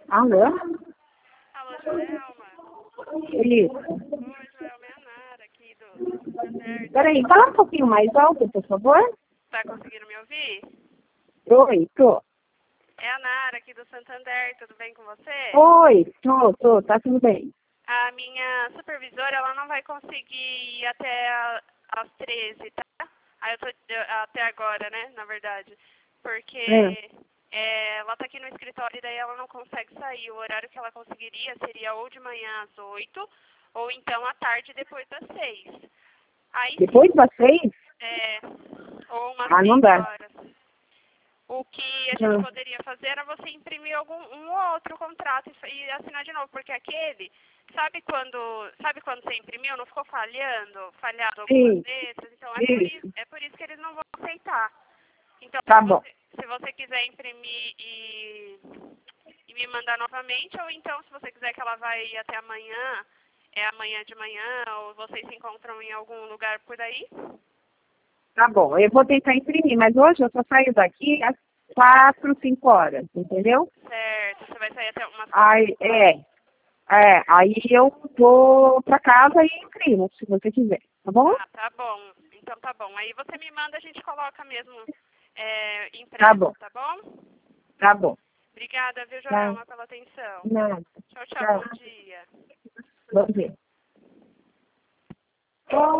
Alô? Alô, Joelma? Isso. Oi, Joelma, é a Nara aqui do Santander. Peraí, fala um pouquinho mais alto, por favor. Tá conseguindo me ouvir? Oi, tô. É a Nara aqui do Santander, tudo bem com você? Oi, tô, tá tudo bem. A minha supervisora, ela não vai conseguir ir até às 13, tá? Aí até agora, né, na verdade. Porque ela tá aqui no escritório e daí ela não consegue sair. O horário que ela conseguiria seria ou de manhã às 8, ou então à tarde depois das 6. Aí Depois das 6? ou umas Ah, não 6 dá. horas. O que a gente Não. poderia fazer era você imprimir um ou outro contrato e assinar de novo, porque aquele, sabe quando você imprimiu, não ficou falhado algumas Sim, letras, então isso. é por isso que eles não vão aceitar. Então, Tá bom. se você quiser imprimir e me mandar novamente, ou então se você quiser que ela vai até amanhã, é amanhã de manhã, ou vocês se encontram em algum lugar por aí. Tá bom, eu vou tentar imprimir, mas hoje eu só saio daqui às 4, 5 horas, entendeu? Certo, você vai sair até umas 4. Aí, aí eu vou pra casa e imprimo, se você quiser, tá bom? Ah, tá bom. Então tá bom. Aí você me manda, a gente coloca mesmo Tá impresso, bom, tá bom? tá bom. Obrigada, viu, Tá, Joelma, pela atenção. nada, Tchau, tchau, tchau. bom dia. Bom dia.